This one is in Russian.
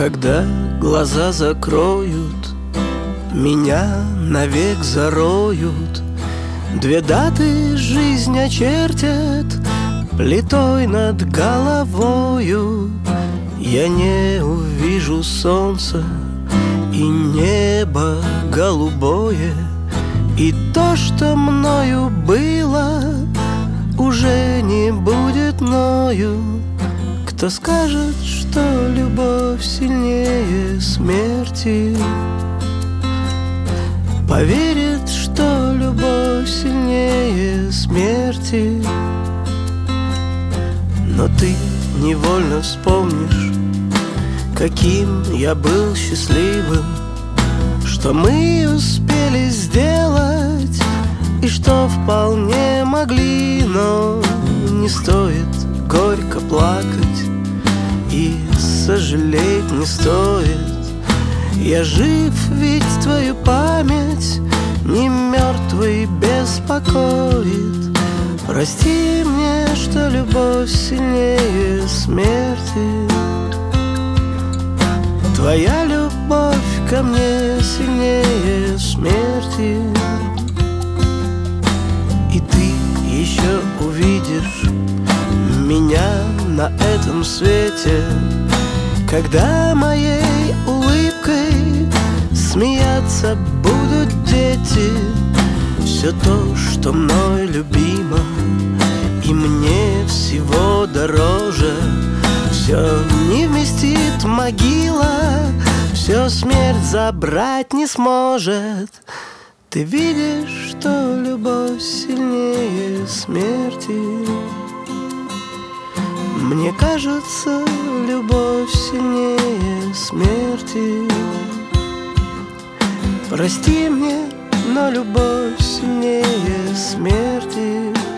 Когда глаза закроют, меня навек зароют, две даты жизнь очертят плитой над головою. Я не увижу солнца и небо голубое, и то, что мною было, уже не будет мною. Кто скажет, что любовь сильнее смерти? Поверит, что любовь сильнее смерти. Но ты невольно вспомнишь, каким я был счастливым, что мы успели сделать и что вполне могли. Но не стоит горько плакать и сожалеть не стоит. Я жив, ведь твою память не мертвый беспокоит. Прости мне, что любовь сильнее смерти. Твоя любовь ко мне сильнее смерти. И ты еще увидишь меня на этом свете, когда моей улыбкой смеяться будут дети. Все то, что мной любимо и мне всего дороже, все не вместит могила, все смерть забрать не сможет. Ты видишь, что любовь сильнее смерти. Мне кажется, любовь сильнее смерти. Прости мне, но любовь сильнее смерти.